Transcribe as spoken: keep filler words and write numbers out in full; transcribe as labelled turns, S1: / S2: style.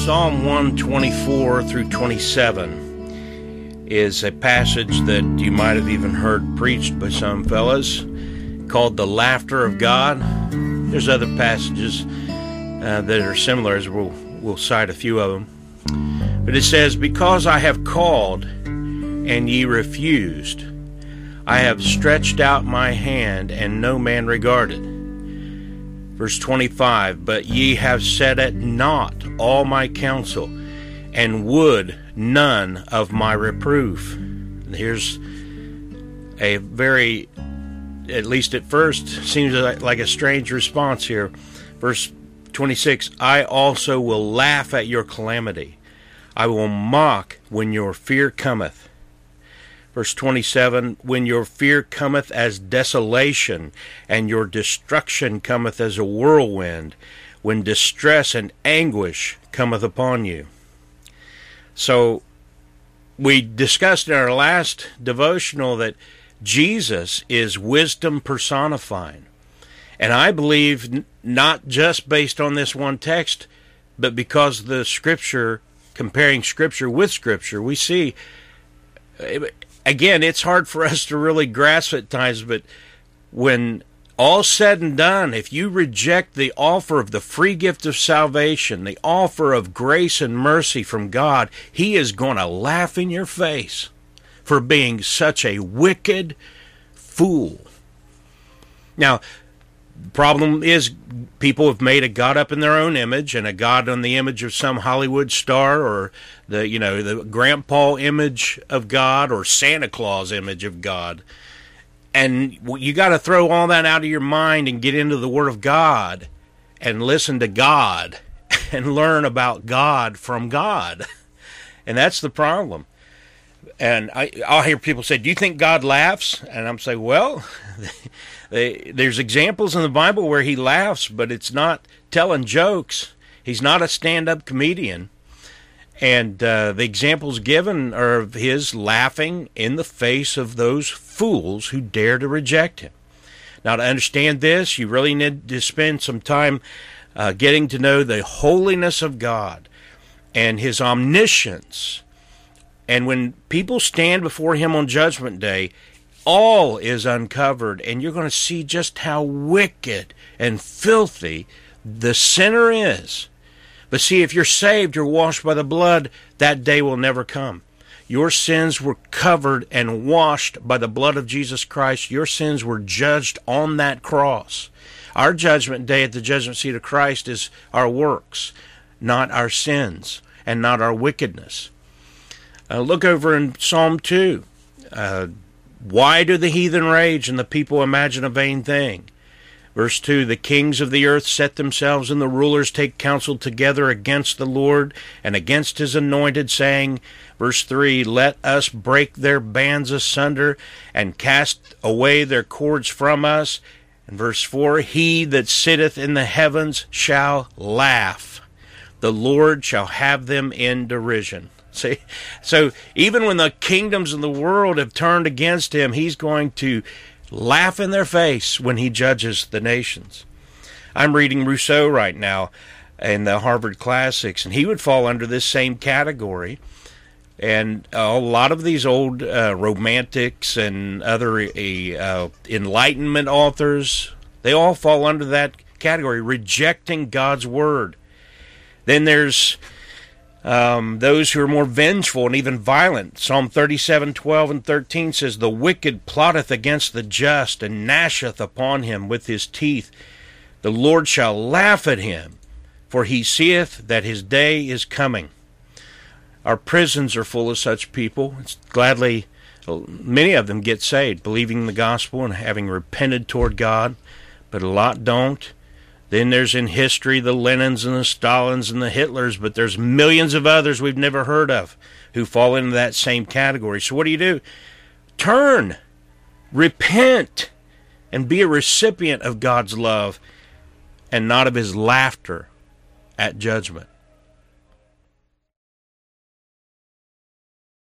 S1: Psalm one twenty-four through twenty-seven is a passage that you might have even heard preached by some fellas called the laughter of God. There's other passages uh, that are similar, as we'll, we'll cite a few of them. But it says, because I have called and ye refused, I have stretched out my hand and no man regarded. Verse twenty-five, but ye have set at naught all my counsel, and would none of my reproof. And here's a very, at least at first, seems like a strange response here. Verse twenty-six, I also will laugh at your calamity. I will mock when your fear cometh. Verse twenty-seven, when your fear cometh as desolation, and your destruction cometh as a whirlwind, when distress and anguish cometh upon you. So, we discussed in our last devotional that Jesus is wisdom personified. And I believe not just based on this one text, but because the Scripture, comparing Scripture with Scripture, we see... Again, it's hard for us to really grasp at times, but when all's said and done, if you reject the offer of the free gift of salvation, the offer of grace and mercy from God, He is going to laugh in your face for being such a wicked fool. Now, the problem is people have made a God up in their own image and a God on the image of some Hollywood star, or the, you know, the grandpa image of God, or Santa Claus image of God. And you got to throw all that out of your mind and get into the Word of God and listen to God and learn about God from God. And that's the problem. And I, I'll hear people say, do you think God laughs? And I'm saying, well... They, there's examples in the Bible where He laughs, but it's not telling jokes. He's not a stand-up comedian. And uh, the examples given are of His laughing in the face of those fools who dare to reject Him. Now, to understand this, you really need to spend some time uh, getting to know the holiness of God and His omniscience. And when people stand before Him on Judgment Day, all is uncovered, and you're going to see just how wicked and filthy the sinner is. But see, if you're saved, you're washed by the blood, that day will never come. Your sins were covered and washed by the blood of Jesus Christ. Your sins were judged on that cross. Our judgment day at the judgment seat of Christ is our works, not our sins, and not our wickedness. Uh, look over in Psalm two. Uh, Why do the heathen rage and the people imagine a vain thing? Verse two, the kings of the earth set themselves and the rulers take counsel together against the Lord and against His anointed, saying, verse three, let us break their bands asunder and cast away their cords from us. And verse four, he that sitteth in the heavens shall laugh. The Lord shall have them in derision. See, so even when the kingdoms of the world have turned against Him, He's going to laugh in their face when He judges the nations. I'm reading Rousseau right now in the Harvard Classics, and he would fall under this same category. And uh, a lot of these old uh, romantics and other uh, Enlightenment authors, they all fall under that category, rejecting God's Word. Then there's Um, those who are more vengeful and even violent. Psalm thirty-seven, twelve and thirteen says, the wicked plotteth against the just, and gnasheth upon him with his teeth. The Lord shall laugh at him, for He seeth that his day is coming. Our prisons are full of such people. It's gladly, many of them get saved, believing the gospel and having repented toward God, but a lot don't. Then there's in history the Lenins and the Stalins and the Hitlers, but there's millions of others we've never heard of who fall into that same category. So what do you do? Turn, repent, and be a recipient of God's love and not of His laughter at judgment.